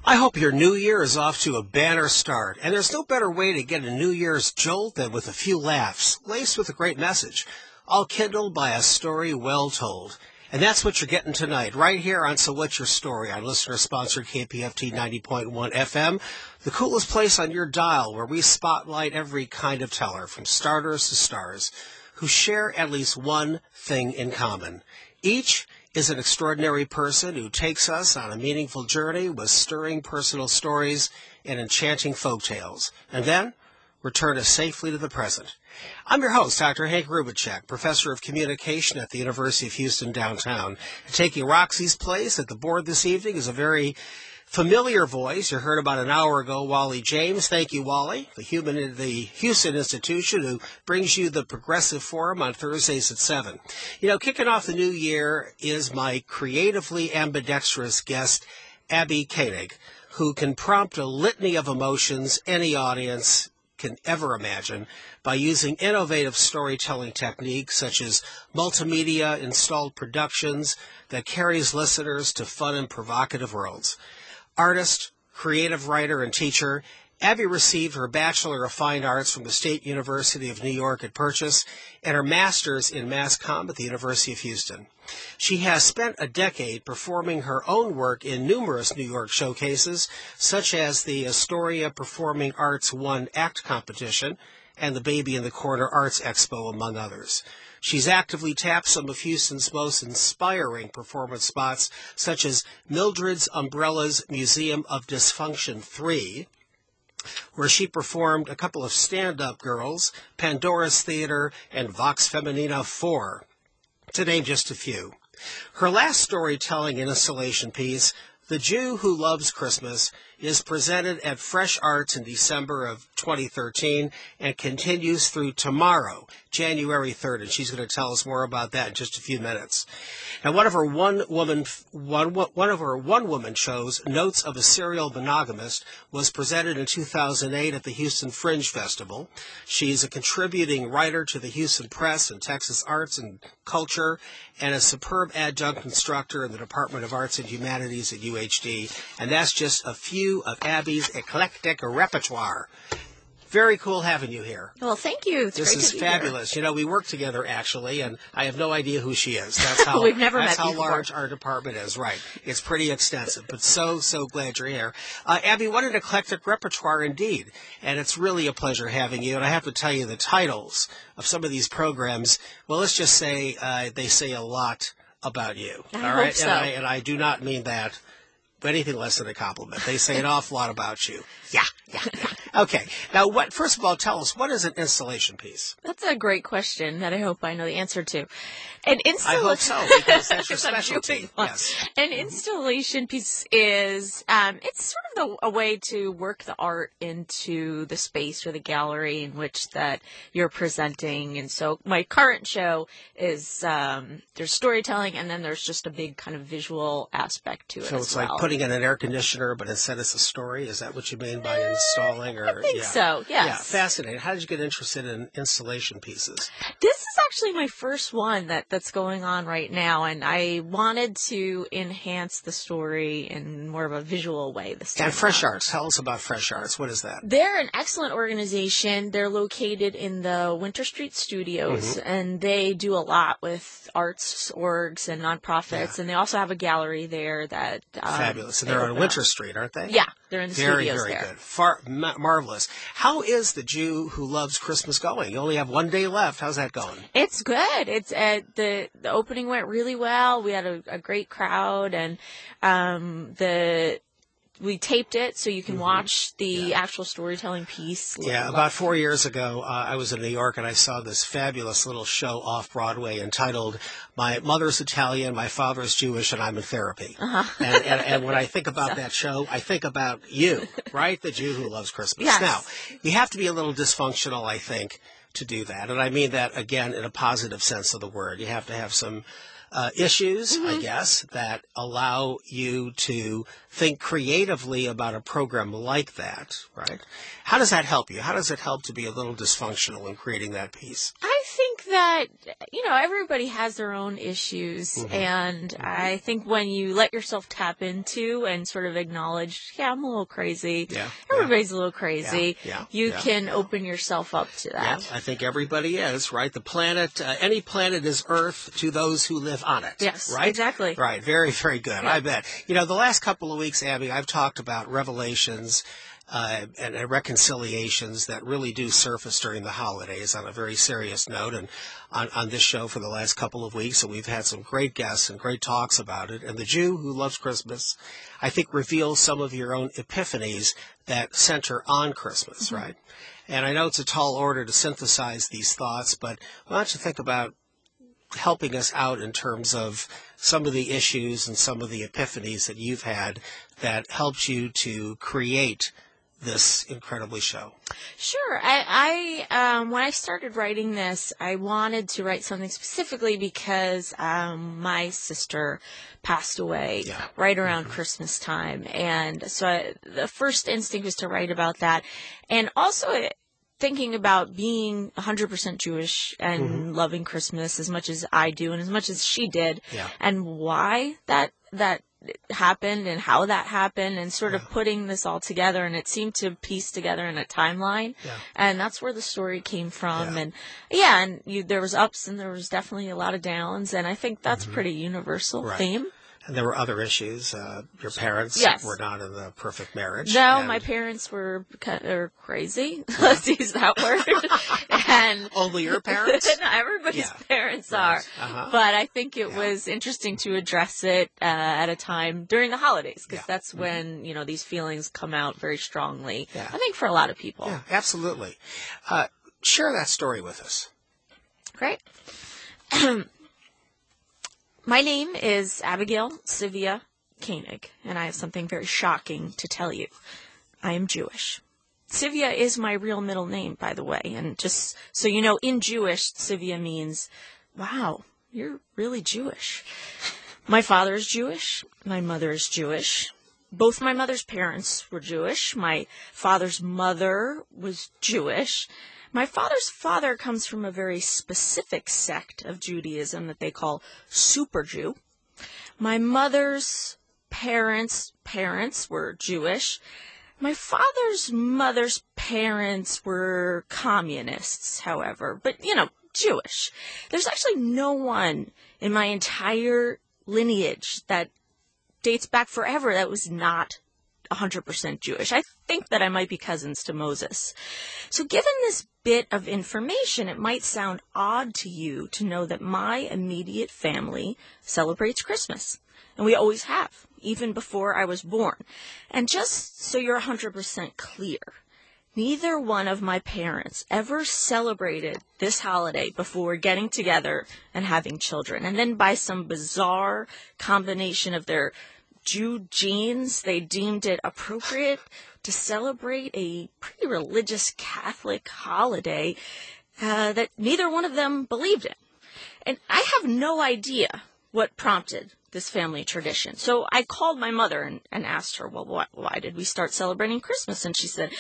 I hope your new year is off to a banner start, and there's no better way to get a New Year's jolt than with a few laughs, laced with a great message, all kindled by a story well told. And that's what you're getting tonight, right here on So What's Your Story on listener-sponsored KPFT 90.1 FM, the coolest place on your dial where we spotlight every kind of teller, from starters to stars, who share at least one thing in common. Each is an extraordinary person who takes us on a meaningful journey with stirring personal stories and enchanting folk tales, and then return us safely to the present. I'm your host, Dr. Hank Rubicek, professor of communication at the University of Houston downtown. Taking Roxy's place at the board this evening is a very familiar voice you heard about an hour ago, Wally James. Thank you, Wally, the Houston institution who brings you the Progressive Forum on Thursdays at 7. You know, kicking off the new year is my creatively ambidextrous guest, Abby Koenig, who can prompt a litany of emotions any audience can ever imagine by using innovative storytelling techniques such as multimedia installed productions that carries listeners to fun and provocative worlds. Artist, creative writer, and teacher, Abby received her Bachelor of Fine Arts from the State University of New York at Purchase and her Master's in Mass Comm at the University of Houston. She has spent a decade performing her own work in numerous New York showcases, such as the Astoria Performing Arts One Act Competition and the Baby in the Corner Arts Expo, among others. She's actively tapped some of Houston's most inspiring performance spots, such as Mildred's Umbrella's Museum of Dysfunction 3, where she performed a couple of stand-up girls, Pandora's Theater, and Vox Feminina 4, to name just a few. Her last storytelling and installation piece, The Jew Who Loves Christmas, is presented at Fresh Arts in December of 2013 and continues through tomorrow, January 3rd, and she's going to tell us more about that in just a few minutes. Now, one of her one-woman shows, Notes of a Serial Monogamist, was presented in 2008 at the Houston Fringe Festival. She's a contributing writer to the Houston Press and Texas Arts and Culture, and a superb adjunct instructor in the Department of Arts and Humanities at UHD, and that's just a few of Abby's eclectic repertoire. Very cool having you here. Well, thank you. It's this great is to be fabulous. Here. You know, we work together, actually, and I have no idea who she is. That's how We've never that's met how before. large our department is. Right. It's pretty extensive, but so glad you're here. Abby, what an eclectic repertoire indeed. And it's really a pleasure having you. And I have to tell you, the titles of some of these programs, well, let's just say they say a lot about you. I all right? hope so. And I do not mean that anything less than a compliment. They say an awful lot about you. Yeah. Okay. Now, first of all, tell us, what is an installation piece? That's a great question that I hope I know the answer to. An I hope so, because that's your specialty. Yes. An installation piece is, it's sort of a way to work the art into the space or the gallery in which that you're presenting. And so my current show is, there's storytelling, and then there's just a big kind of visual aspect to it. So it's like putting in an air conditioner, but instead it's a story? Is that what you mean by installing? Or I think so, yes. Yeah, fascinating. How did you get interested in installation pieces? This is actually my first one that's going on right now, and I wanted to enhance the story in more of a visual way this time. And Fresh Arts. Tell us about Fresh Arts. What is that? They're an excellent organization. They're located in the Winter Street Studios, and they do a lot with arts orgs and nonprofits, and they also have a gallery there that... Fabulous. And they're on Winter Street, aren't they? Yeah, they're in the studios very there. Good. Marvelous. How is The Jew Who Loves Christmas going? You only have one day left. How's that going? It's good. It's the opening went really well. We had a great crowd, and we taped it so you can watch the actual storytelling piece. Yeah, about 4 years ago, I was in New York and I saw this fabulous little show off Broadway entitled "My Mother's Italian, My Father's Jewish, and I'm in Therapy." And when I think about that show, I think about you, right? The Jew Who Loves Christmas. Yes. Now, you have to be a little dysfunctional, I think, to do that. And I mean that, again, in a positive sense of the word. You have to have some issues, I guess, that allow you to think creatively about a program like that, right? How does that help you? How does it help to be a little dysfunctional in creating that piece? I think that, everybody has their own issues. Mm-hmm. And Mm-hmm. I think when you let yourself tap into and sort of acknowledge, yeah, I'm a little crazy. Yeah. Everybody's a little crazy. Yeah. You can open yourself up to that. Yeah, I think everybody is, right? The planet, any planet is Earth to those who live on it. Yes, right? exactly. Right, very, very good. Yeah. I bet. The last couple of weeks, Abby, I've talked about revelations and reconciliations that really do surface during the holidays on a very serious note. And on this show for the last couple of weeks, and we've had some great guests and great talks about it. And The Jew Who Loves Christmas, I think, reveals some of your own epiphanies that center on Christmas, Mm-hmm. right? And I know it's a tall order to synthesize these thoughts, but why don't you think about helping us out in terms of some of the issues and some of the epiphanies that you've had that helped you to create this incredibly show? Sure. I when I started writing this, I wanted to write something specifically because my sister passed away right around Christmas time. And so the first instinct was to write about that. And also thinking about being 100% Jewish and loving Christmas as much as I do and as much as she did, and why that happened and how that happened, and sort of putting this all together, and it seemed to piece together in a timeline, and that's where the story came from. And there was ups and there was definitely a lot of downs, and I think that's pretty universal theme. And there were other issues. Your parents were not in the perfect marriage. No, my parents were crazy. Let's use that word. And only your parents? No, everybody's parents are. But I think it was interesting to address it at a time during the holidays, because that's when these feelings come out very strongly. I think for a lot of people. Yeah, absolutely. Share that story with us. Great. My name is Abigail Sivia Koenig, and I have something very shocking to tell you. I am Jewish. Sivia is my real middle name, by the way, and just so you know, in Jewish, Sivia means, wow, you're really Jewish. My father is Jewish. My mother is Jewish. Both my mother's parents were Jewish. My father's mother was Jewish. My father's father comes from a very specific sect of Judaism that they call Super Jew. My mother's parents' parents were Jewish. My father's mother's parents were communists, however, but, Jewish. There's actually no one in my entire lineage that dates back forever that was not 100% Jewish. I think that I might be cousins to Moses. So given this bit of information, it might sound odd to you to know that my immediate family celebrates Christmas. And we always have, even before I was born. And just so you're 100% clear, neither one of my parents ever celebrated this holiday before getting together and having children. And then by some bizarre combination of their Jew genes, they deemed it appropriate to celebrate a pretty religious Catholic holiday that neither one of them believed in. And I have no idea what prompted this family tradition. So I called my mother and asked her, well, why did we start celebrating Christmas? And she said,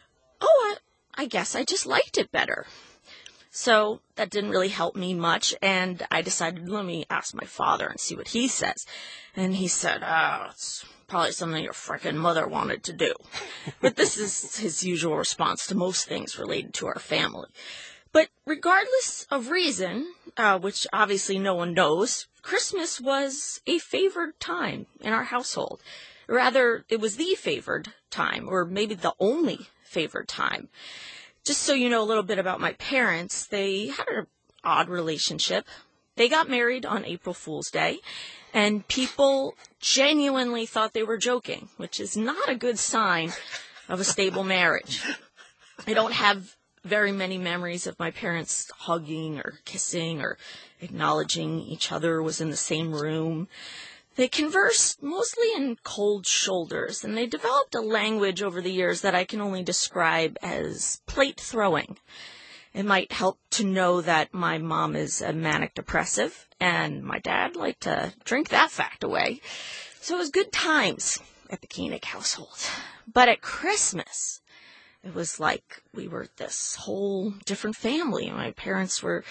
I guess I just liked it better. So that didn't really help me much, and I decided, let me ask my father and see what he says. And he said, it's probably something your frickin' mother wanted to do. But this is his usual response to most things related to our family. But regardless of reason, which obviously no one knows, Christmas was a favored time in our household. Rather, it was the favored time, or maybe the only favored time. Just so you know a little bit about my parents, they had an odd relationship. They got married on April Fool's Day, and people genuinely thought they were joking, which is not a good sign of a stable marriage. I don't have very many memories of my parents hugging or kissing or acknowledging each other was in the same room. They conversed mostly in cold shoulders, and they developed a language over the years that I can only describe as plate throwing. It might help to know that my mom is a manic depressive, and my dad liked to drink that fact away. So it was good times at the Koenig household. But at Christmas, it was like we were this whole different family. My parents were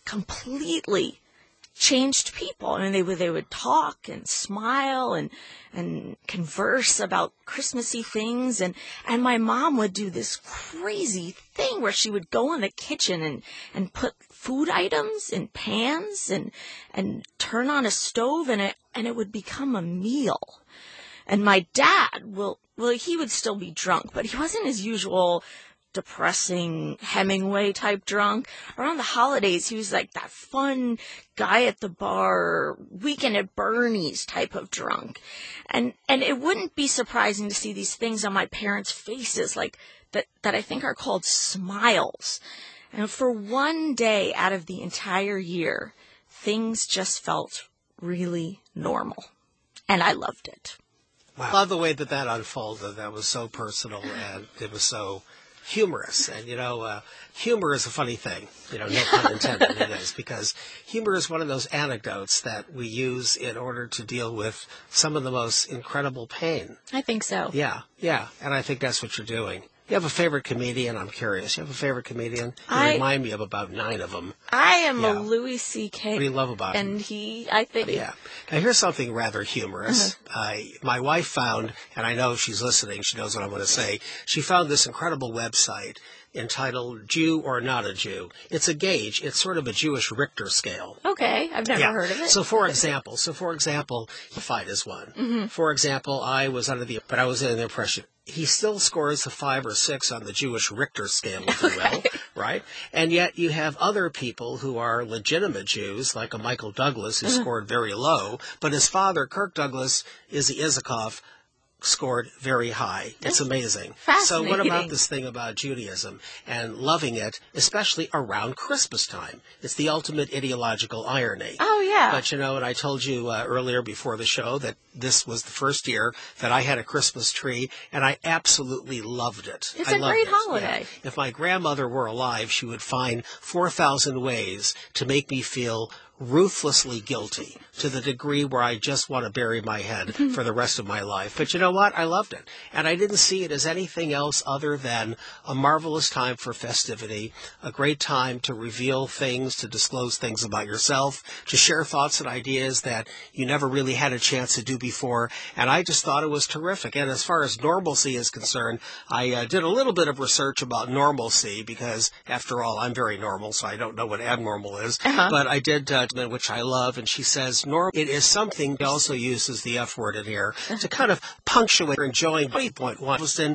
completely changed people. I mean, they would talk and smile and converse about Christmassy things. And my mom would do this crazy thing where she would go in the kitchen and put food items in pans and turn on a stove, and it would become a meal. And my dad he would still be drunk, but he wasn't his usual depressing Hemingway type drunk. Around the holidays, he was like that fun guy at the bar, weekend at Bernie's type of drunk. And it wouldn't be surprising to see these things on my parents' faces, like that I think are called smiles. And for one day out of the entire year, things just felt really normal. And I loved it. Wow. I love the way that unfolded. That was so personal, and it was so humorous. And, humor is a funny thing, no pun intended it is, because humor is one of those anecdotes that we use in order to deal with some of the most incredible pain. I think so. Yeah. And I think that's what you're doing. You have a favorite comedian? I'm curious. You have a favorite comedian? You remind me of about 9 of them. I am a Louis C.K. What do you love about him? And I think... Yeah. Now, here's something rather humorous. My wife found, and I know she's listening, she knows what I'm going to say, she found this incredible website entitled Jew or Not a Jew. It's a gauge. It's sort of a Jewish Richter scale. Okay. I've never heard of it. So for example, fight is one. Mm-hmm. For example, I was under the impression he still scores a 5 or 6 on the Jewish Richter scale, if you will, right? And yet you have other people who are legitimate Jews, like a Michael Douglas, who scored very low, but his father, Kirk Douglas, Izzy Isikoff, scored very high. It's amazing. So what about this thing about Judaism and loving it, especially around Christmas time? It's the ultimate ideological irony. Oh, yeah. But, and I told you earlier before the show that this was the first year that I had a Christmas tree, and I absolutely loved it. It's a great holiday. Yeah. If my grandmother were alive, she would find 4,000 ways to make me feel ruthlessly guilty to the degree where I just want to bury my head for the rest of my life. But you know what? I loved it. And I didn't see it as anything else other than a marvelous time for festivity, a great time to reveal things, to disclose things about yourself, to share thoughts and ideas that you never really had a chance to do before. And I just thought it was terrific. And as far as normalcy is concerned, I did a little bit of research about normalcy because, after all, I'm very normal, so I don't know what abnormal is. But I did which I love, and she says, it is something, she also uses the F word in here, to kind of punctuate her enjoying 20.1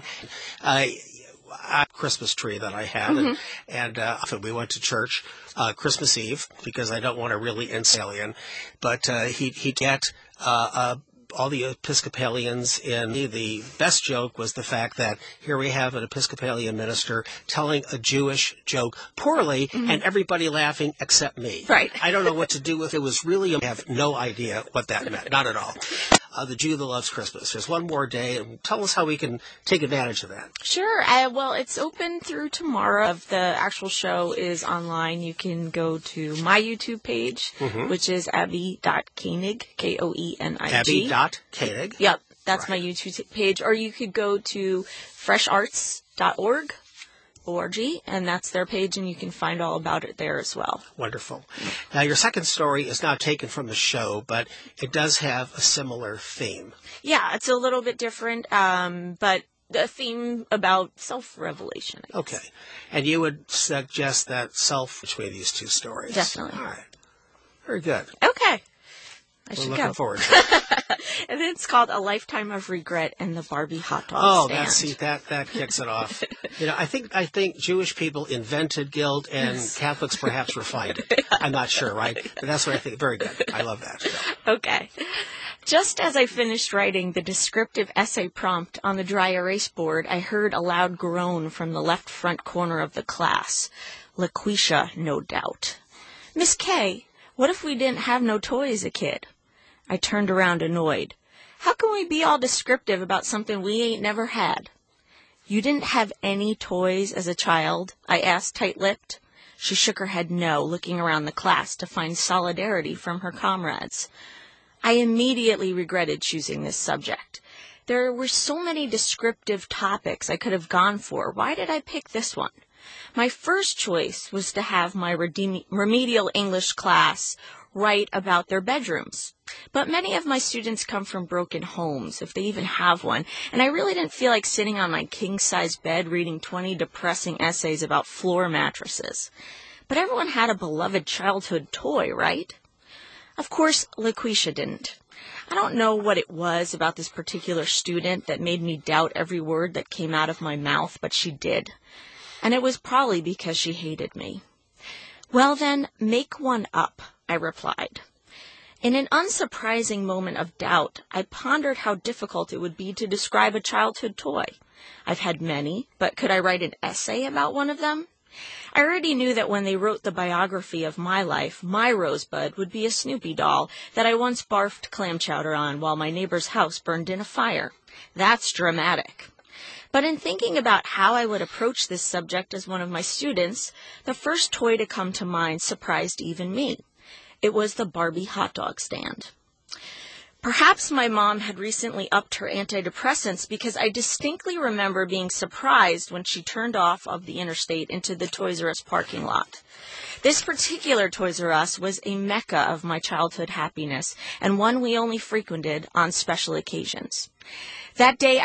Christmas tree that I had, and often we went to church Christmas Eve, because I don't want to really alien, but he'd get all the Episcopalians in. The best joke was the fact that here we have an Episcopalian minister telling a Jewish joke poorly and everybody laughing except me. Right. I don't know what to do with it. It was really, I have no idea what that meant. Not at all. The Jew that loves Christmas. There's one more day, and tell us how we can take advantage of that. Sure. Well, it's open through tomorrow. The actual show is online. You can go to my YouTube page, which is Abby.Koenig, Koenig. Abby.Koenig? Yep, that's my YouTube page. Or you could go to fresharts.org. and that's their page, and you can find all about it there as well. Wonderful. Now, your second story is not taken from the show, but it does have a similar theme. Yeah, it's a little bit different, but a theme about self-revelation. Okay. And you would suggest that between these two stories? Definitely. All right. Very good. Okay. We're looking forward to it. And then it's called A Lifetime of Regret and the Barbie Hot Dog Stand. That kicks it off. I think Jewish people invented guilt and Catholics perhaps refined it. I'm not sure, right? But that's what I think. Very good. I love that. So. Okay. Just as I finished writing the descriptive essay prompt on the dry erase board, I heard a loud groan from the left front corner of the class. LaQuisha, no doubt. Miss K, what if we didn't have no toys as a kid? I turned around annoyed. How can we be all descriptive about something we ain't never had? You didn't have any toys as a child? I asked tight-lipped. She shook her head no, looking around the class to find solidarity from her comrades. I immediately regretted choosing this subject. There were so many descriptive topics I could have gone for. Why did I pick this one? My first choice was to have my remedial English class write about their bedrooms. But many of my students come from broken homes, if they even have one, and I really didn't feel like sitting on my king-size bed reading 20 depressing essays about floor mattresses. But everyone had a beloved childhood toy, right? Of course, LaQuisha didn't. I don't know what it was about this particular student that made me doubt every word that came out of my mouth, but she did. And it was probably because she hated me. Well then, make one up, I replied. In an unsurprising moment of doubt, I pondered how difficult it would be to describe a childhood toy. I've had many, but could I write an essay about one of them? I already knew that when they wrote the biography of my life, my Rosebud would be a Snoopy doll that I once barfed clam chowder on while my neighbor's house burned in a fire. That's dramatic. But in thinking about how I would approach this subject as one of my students, the first toy to come to mind surprised even me. It was the Barbie hot dog stand. Perhaps my mom had recently upped her antidepressants because I distinctly remember being surprised when she turned off of the interstate into the Toys R Us parking lot. This particular Toys R Us was a mecca of my childhood happiness and one we only frequented on special occasions. That day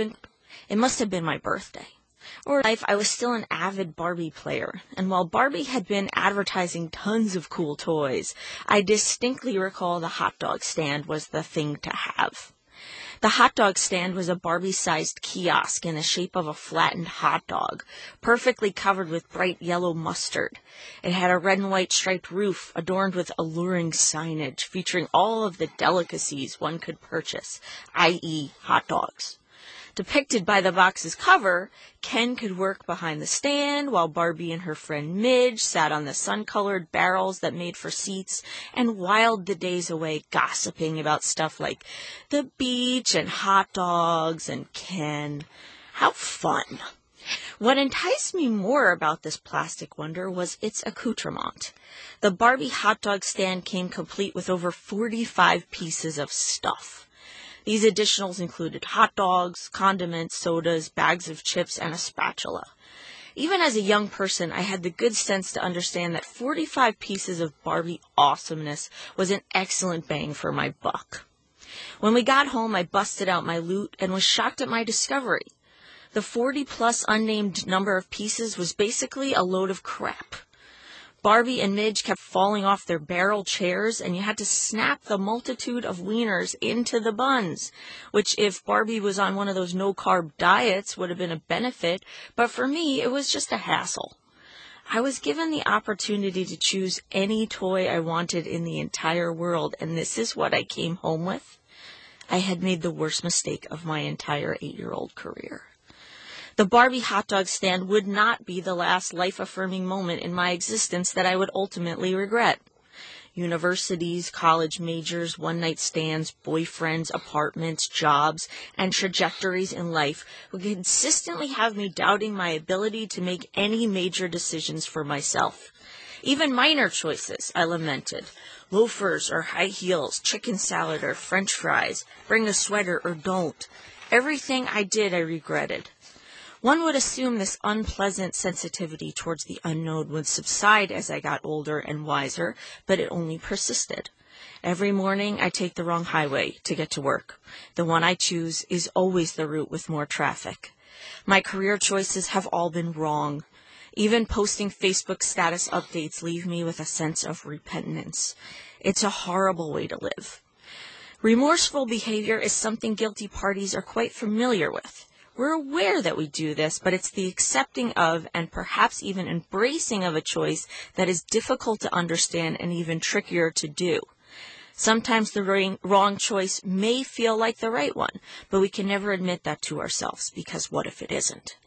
it must have been my birthday. Or life, I was still an avid Barbie player, and while Barbie had been advertising tons of cool toys, I distinctly recall the hot dog stand was the thing to have. The hot dog stand was a Barbie-sized kiosk in the shape of a flattened hot dog, perfectly covered with bright yellow mustard. It had a red and white striped roof adorned with alluring signage featuring all of the delicacies one could purchase, i.e. hot dogs. Depicted by the box's cover, Ken could work behind the stand while Barbie and her friend Midge sat on the sun-colored barrels that made for seats and whiled the days away gossiping about stuff like the beach and hot dogs and Ken. How fun! What enticed me more about this plastic wonder was its accoutrement. The Barbie hot dog stand came complete with over 45 pieces of stuff. These additionals included hot dogs, condiments, sodas, bags of chips, and a spatula. Even as a young person, I had the good sense to understand that 45 pieces of Barbie awesomeness was an excellent bang for my buck. When we got home, I busted out my loot and was shocked at my discovery. The 40-plus unnamed number of pieces was basically a load of crap. Barbie and Midge kept falling off their barrel chairs, and you had to snap the multitude of wieners into the buns, which if Barbie was on one of those no-carb diets would have been a benefit, but for me it was just a hassle. I was given the opportunity to choose any toy I wanted in the entire world, and this is what I came home with. I had made the worst mistake of my entire 8-year-old career. The Barbie hot dog stand would not be the last life-affirming moment in my existence that I would ultimately regret. Universities, college majors, one-night stands, boyfriends, apartments, jobs, and trajectories in life would consistently have me doubting my ability to make any major decisions for myself. Even minor choices, I lamented. Loafers or high heels, chicken salad or French fries, bring a sweater or don't. Everything I did I regretted. One would assume this unpleasant sensitivity towards the unknown would subside as I got older and wiser, but it only persisted. Every morning I take the wrong highway to get to work. The one I choose is always the route with more traffic. My career choices have all been wrong. Even posting Facebook status updates leave me with a sense of repentance. It's a horrible way to live. Remorseful behavior is something guilty parties are quite familiar with. We're aware that we do this, but it's the accepting of and perhaps even embracing of a choice that is difficult to understand and even trickier to do. Sometimes the wrong choice may feel like the right one, but we can never admit that to ourselves, because what if it isn't?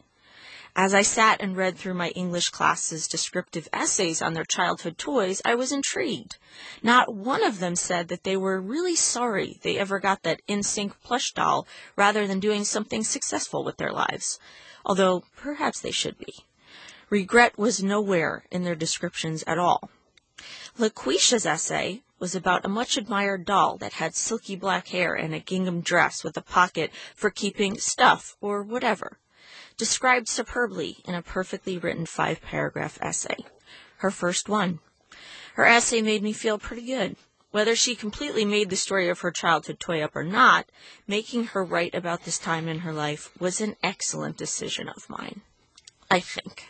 As I sat and read through my English class's descriptive essays on their childhood toys, I was intrigued. Not one of them said that they were really sorry they ever got that NSYNC plush doll rather than doing something successful with their lives, although perhaps they should be. Regret was nowhere in their descriptions at all. LaQuisha's essay was about a much-admired doll that had silky black hair and a gingham dress with a pocket for keeping stuff or whatever. described superbly in a perfectly written 5-paragraph essay. Her first one. Her essay made me feel pretty good. Whether she completely made the story of her childhood toy up or not, making her write about this time in her life was an excellent decision of mine, I think.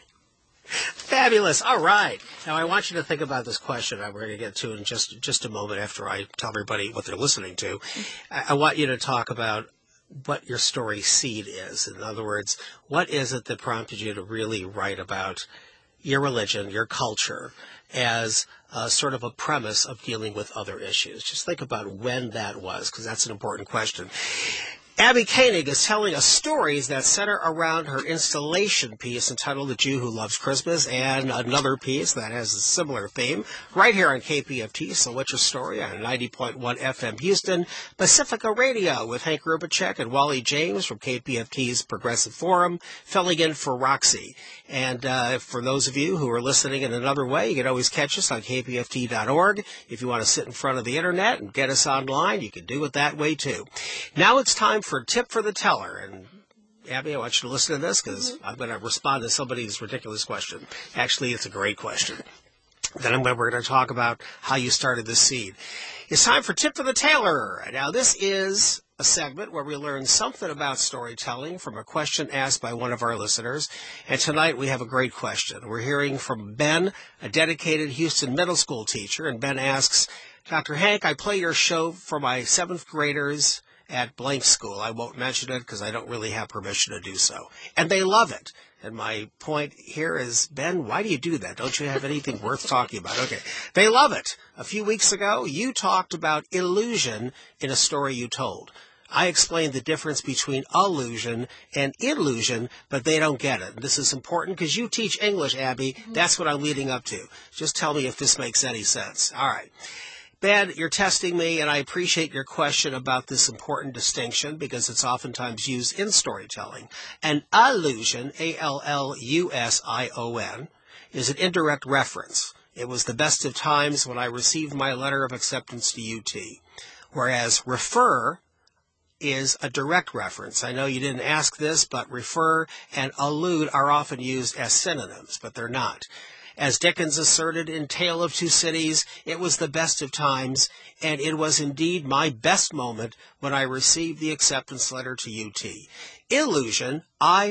Fabulous. All right. Now, I want you to think about this question we're going to get to in just a moment after I tell everybody what they're listening to. I want you to talk about what your story seed is. In other words, what is it that prompted you to really write about your religion, your culture, as sort of a premise of dealing with other issues? Just think about when that was, because that's an important question. Abby Koenig is telling us stories that center around her installation piece entitled The Jew Who Loves Christmas, and another piece that has a similar theme right here on KPFT. So what's your story? On 90.1 FM Houston, Pacifica Radio with Hank Rubicek and Wally James from KPFT's Progressive Forum, filling in for Roxy. And for those of you who are listening in another way, you can always catch us on kpft.org. If you want to sit in front of the internet and get us online, you can do it that way too. Now it's time for Tip for the Teller. And Abby, I want you to listen to this because I'm going to respond to somebody's ridiculous question. Actually, it's a great question. Then we're going to talk about how you started this seed. It's time for Tip for the Tailor. Now, this is a segment where we learn something about storytelling from a question asked by one of our listeners. And tonight we have a great question. We're hearing from Ben, a dedicated Houston middle school teacher. And Ben asks, Dr. Hank, I play your show for my 7th graders at blank school. I won't mention it because I don't really have permission to do so. And they love it. And my point here is, Ben, why do you do that? Don't you have anything worth talking about? Okay. They love it. A few weeks ago, you talked about illusion in a story you told. I explained the difference between allusion and illusion, but they don't get it. This is important because you teach English, Abby. That's what I'm leading up to. Just tell me if this makes any sense. All right. Ben, you're testing me, and I appreciate your question about this important distinction because it's oftentimes used in storytelling. An allusion, A-L-L-U-S-I-O-N, is an indirect reference. It was the best of times when I received my letter of acceptance to UT, whereas refer is a direct reference. I know you didn't ask this, but refer and allude are often used as synonyms, but they're not. As Dickens asserted in Tale of Two Cities, it was the best of times, and it was indeed my best moment when I received the acceptance letter to UT. Illusion,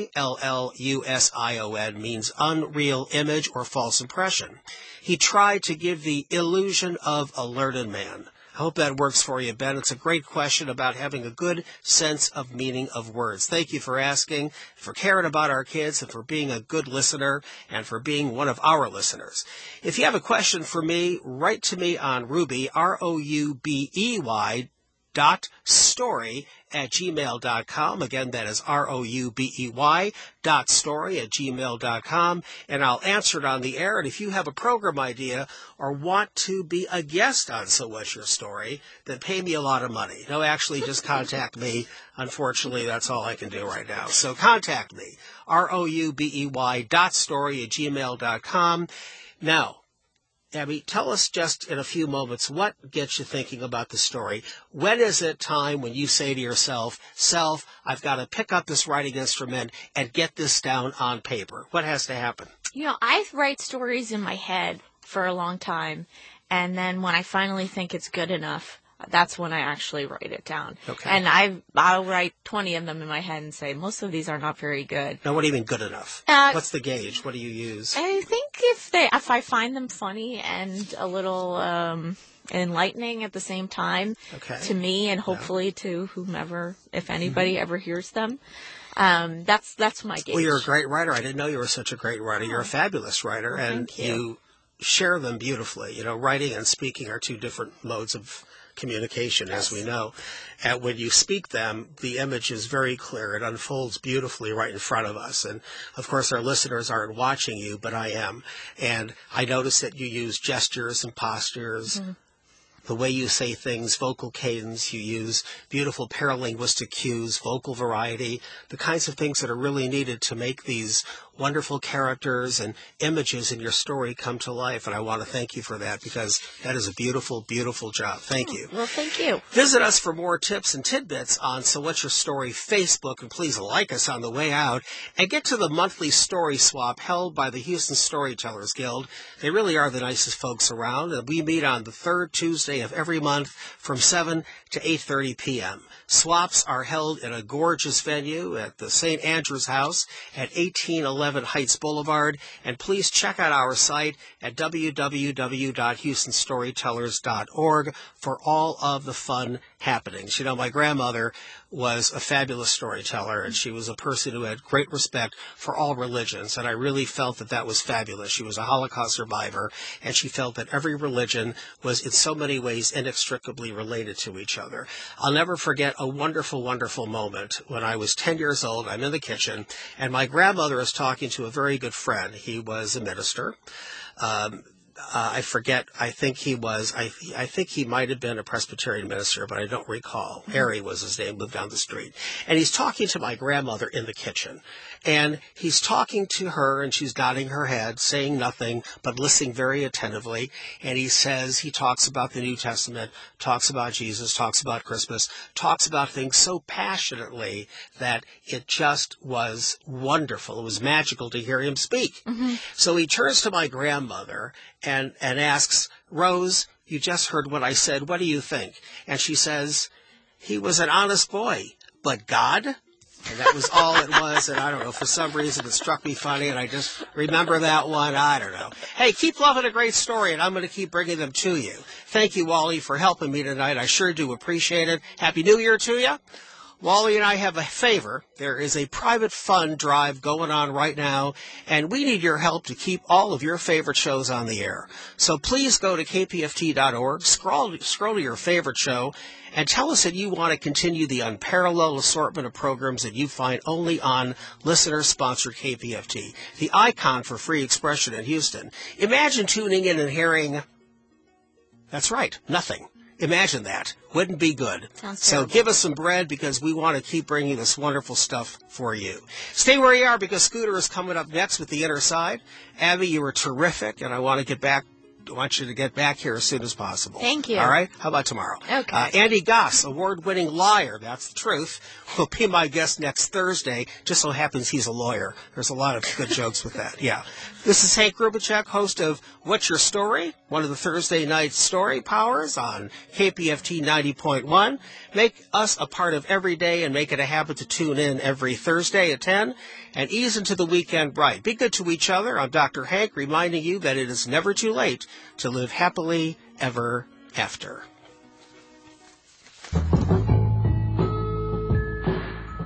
I-L-L-U-S-I-O-N, means unreal image or false impression. He tried to give the illusion of a learned man. I hope that works for you, Ben. It's a great question about having a good sense of meaning of words. Thank you for asking, for caring about our kids, and for being a good listener, and for being one of our listeners. If you have a question for me, write to me on Ruby, R-O-U-B-E-Y, story@gmail.com. Again, that is ROUBEY story@gmail.com, and I'll answer it on the air. And if you have a program idea or want to be a guest on So What's Your Story, then pay me a lot of money. No, actually, just contact me. Unfortunately, that's all I can do right now. So contact me, ROUBEY story@gmail.com. Now, Abby, tell us just in a few moments what gets you thinking about the story. When is it time when you say to yourself, Self, I've got to pick up this writing instrument and get this down on paper? What has to happen? I write stories in my head for a long time, and then when I finally think it's good enough, that's when I actually write it down. Okay. And I'll write 20 of them in my head and say, most of these are not very good. Now, what do you mean good enough? What's the gauge? What do you use? I think if I find them funny and a little enlightening at the same time, to me and hopefully to whomever, if anybody ever hears them, that's my gauge. Well, you're a great writer. I didn't know you were such a great writer. You're a fabulous writer, and you share them beautifully. Writing and speaking are two different modes of communication, as we know. And when you speak them, the image is very clear. It unfolds beautifully right in front of us. And, of course, our listeners aren't watching you, but I am. And I notice that you use gestures and postures, the way you say things, vocal cadence, you use beautiful paralinguistic cues, vocal variety, the kinds of things that are really needed to make these wonderful characters and images in your story come to life. And I want to thank you for that, because that is a beautiful, beautiful job. Thank you. Well, thank you. Visit us for more tips and tidbits on So What's Your Story Facebook, and please like us on the way out, and get to the monthly story swap held by the Houston Storytellers Guild. They really are the nicest folks around, and we meet on the third Tuesday of every month from 7 to 8:30 p.m. Swaps are held in a gorgeous venue at the St. Andrew's House at 1811 Heights Boulevard, and please check out our site at www.houstonstorytellers.org for all of the fun happenings. You know, my grandmother was a fabulous storyteller, and she was a person who had great respect for all religions, and I really felt that that was fabulous. She was a Holocaust survivor, and she felt that every religion was in so many ways inextricably related to each other. I'll never forget a wonderful, wonderful moment when I was 10 years old. I'm in the kitchen, and my grandmother is talking to a very good friend. He was a minister. I forget. I think he might have been a Presbyterian minister, but I don't recall. Harry was his name, lived down the street. And he's talking to my grandmother in the kitchen. And he's talking to her, and she's nodding her head, saying nothing, but listening very attentively. And he talks about the New Testament, talks about Jesus, talks about Christmas, talks about things so passionately that it just was wonderful. It was magical to hear him speak. Mm-hmm. So he turns to my grandmother and asks, "Rose, you just heard what I said. What do you think?" And she says, "He was an honest boy, but God?" And that was all it was. And I don't know, for some reason it struck me funny, and I just remember that one. I don't know. Hey, keep loving a great story, and I'm going to keep bringing them to you. Thank you, Wally, for helping me tonight. I sure do appreciate it. Happy New Year to you. Wally and I have a favor. There is a private fund drive going on right now, and we need your help to keep all of your favorite shows on the air. So please go to kpft.org, scroll to your favorite show, and tell us that you want to continue the unparalleled assortment of programs that you find only on listener-sponsored KPFT, the icon for free expression in Houston. Imagine tuning in and hearing, that's right, nothing. Imagine that. Wouldn't be good. So give us some bread, because we want to keep bringing this wonderful stuff for you. Stay where you are, because Scooter is coming up next with The Inner Side. Abby, you were terrific, and I want you to get back here as soon as possible. Thank you. All right? How about tomorrow? Okay. Andy Goss, award-winning liar, that's the truth, will be my guest next Thursday. Just so happens he's a lawyer. There's a lot of good jokes with that. Yeah. This is Hank Grubacek, host of What's Your Story, one of the Thursday night story powers on KPFT 90.1. Make us a part of every day, and make it a habit to tune in every Thursday at 10 and ease into the weekend bright. Be good to each other. I'm Dr. Hank, reminding you that it is never too late to live happily ever after.